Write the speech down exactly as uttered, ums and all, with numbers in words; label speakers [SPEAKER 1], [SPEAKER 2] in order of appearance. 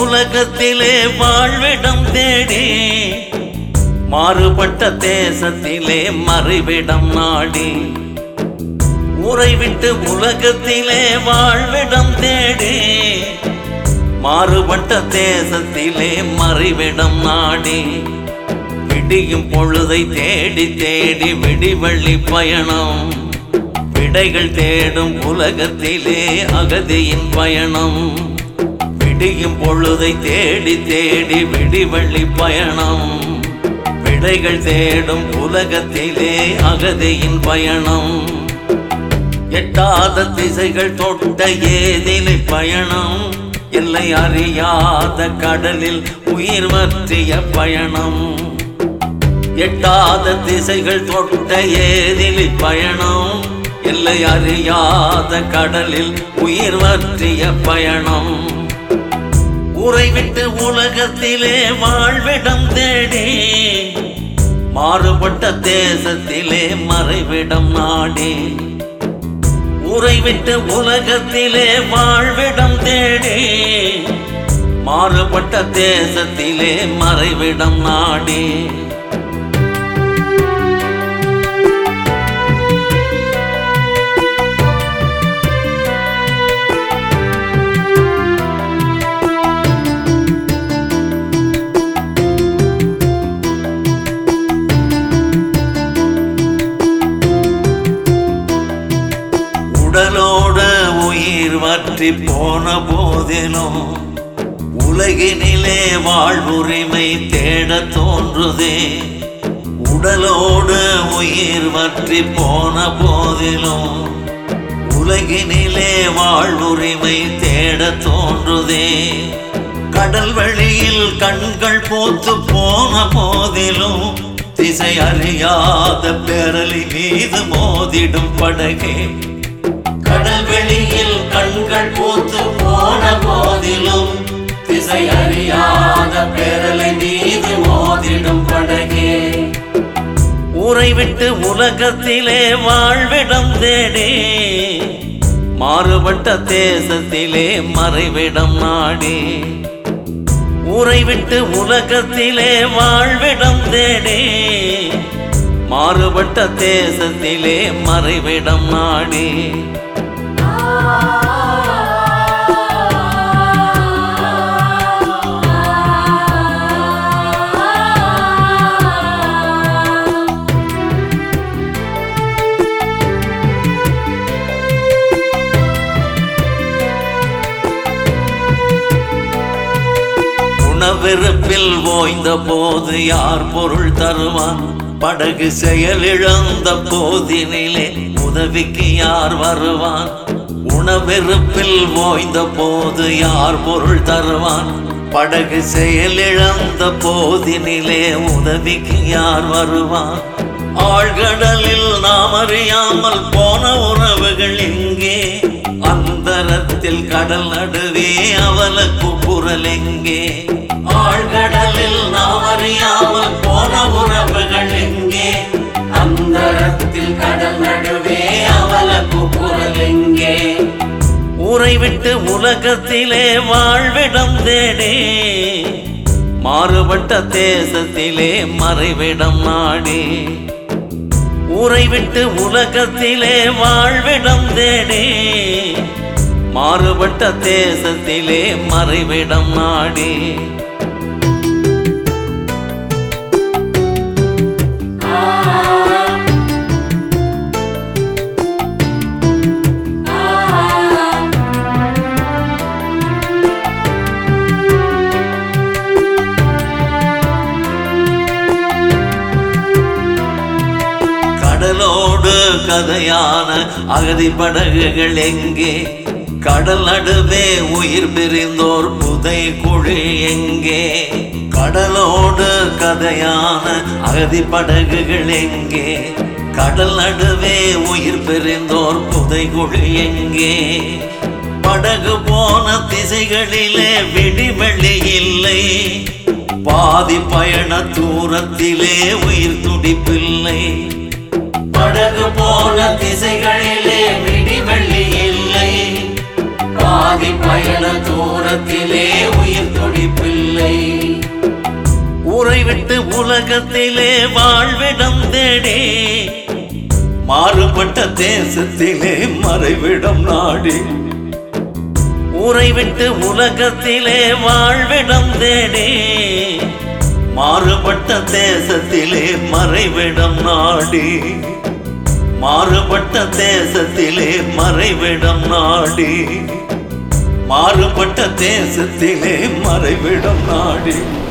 [SPEAKER 1] உலகத்திலே வாழ்விடம் தேடி மாறுபட்ட தேசத்திலே மறைவிடம் நாடி உறைவிட்டு உலகத்திலே வாழ்விடம் தேடி மாறுபட்ட தேசத்திலே மறைவிடம் நாடி விடியும் பொழுதை தேடி தேடி விடிவள்ளி பயணம் விடைகள் தேடும் உலகத்திலே அகதியின் பயணம் விடியும் பொழுதை தேடி தேடி விடிவள்ளி பயணம் விடைகள் தேடும் உலகத்திலே அகதியின் பயணம் எட்டாத திசைகள் தொட்ட ஏதிலை பயணம் எல்லை அறியாத கடலில் உயிர் வற்றிய பயணம் எட்டாத திசைகள் தொட்ட ஏதிலை பயணம் எல்லை அறியாத கடலில் உயிர் வற்றிய பயணம் உறைவிட்டு உலகத்திலே வாழ்விடம் தேடி மாறுபட்ட தேசத்திலே மறைவிடம் நாடி உறைவிட்டு உலகத்திலே வாழ்விடம் தேடி மாறுபட்ட தேசத்திலே மறைவிடம் நாடி உடலோடு உயிர் வற்றி போன போதிலும் உலகினிலே வாழ்வுரிமை தேட தோன்றுதே உடலோடு உயிர் வற்றி போன போதிலும் உலகினிலே வாழ்வுரிமை தேட தோன்றுதே கடல் வழியில் கண்கள் போத்து போன போதிலும் திசை அறியாத பேரலி மீது மோதிடும் படகே கடல் வெளியில் கண்கள் பூத்து போன போதிலும் திசை அறியாத பேரலை மீது மோதிடும் படகே உறைவிட்டு உலகத்திலே வாழ்விடம் தேடி மாறுபட்ட தேசத்திலே மறைவிடம் நாடி உறைவிட்டு உலகத்திலே வாழ்விடம் தேடி மாறுபட்ட தேசத்திலே மறைவிடம் நாடி உணவெருப்பில் ஓய்ந்த போது யார் பொருள் தருவான் படகு செயலிழந்த போதினிலே உதவிக்கு யார் வருவான் உணவெருப்பில் ஓய்ந்த போது யார் பொருள் தருவான் படகு செயலிழந்த போதினிலே உதவிக்கு யார் வருவான் ஆழ்கடலில் நாம் அறியாமல் போன உறவுகள் எங்கே அந்தரத்தில் கடல் நடுவே அவளுக்கு குரல் எங்கே ஆழ்கடலில் நாம் அறியாமல் போன உறவுகள் எங்கே அந்தரத்தில் கடல் நடுவே அவளுக்கு குரல் எங்கே உறைவிட்டு உலகத்திலே வாழ்விடம் தேடி மாறுபட்ட தேசத்திலே மறைவிடம் நாடி உறைவிட்டு உலகத்திலே வாழ்விடம் தேடி மாறுபட்ட தேசத்திலே மறைவிடம் நாடி கடலோடு கதையான அகதி படகுகள் எங்கே கடல் நடுவே உயிர் பிரிந்தோர் புதை குழி எங்கே கடலோடு கதையான அகதி படகுகள் எங்கே கடல் நடுவே உயிர் பிரிந்தோர் புதை குழி எங்கே படகு போன திசைகளிலே விடிவெளி இல்லை பாதி பயண தூரத்திலே உயிர் துடிப்பில்லை படகு போன திசைகளிலே விடிவெளி இல்லை பாதி பயண தூரத்திலே உயிர் துடிப்பில்லை. ஊரை விட்டு உலகத்திலே வாழ்விடம் தேடி மாறுபட்ட தேசத்திலே மறைவிடம் நாடி. ஊரை விட்டு உலகத்திலே வாழ்விடம் தேடி மாறுபட்ட தேசத்திலே மறைவிடம் நாடி. மாறுபட்ட தேசத்திலே மறைவிடம் நாடி. மாறுபட்ட தேசத்திலே மறைவிடம் நாடி.